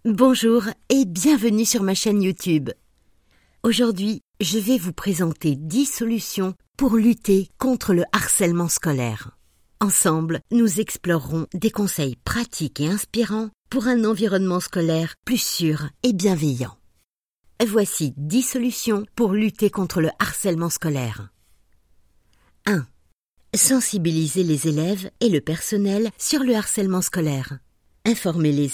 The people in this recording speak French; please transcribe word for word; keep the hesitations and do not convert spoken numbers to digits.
Bonjour et bienvenue sur ma chaîne YouTube. Aujourd'hui, je vais vous présenter dix solutions pour lutter contre le harcèlement scolaire. Ensemble, nous explorerons des conseils pratiques et inspirants pour un environnement scolaire plus sûr et bienveillant. Voici dix solutions pour lutter contre le harcèlement scolaire. un. Sensibiliser les élèves et le personnel sur le harcèlement scolaire. Informez les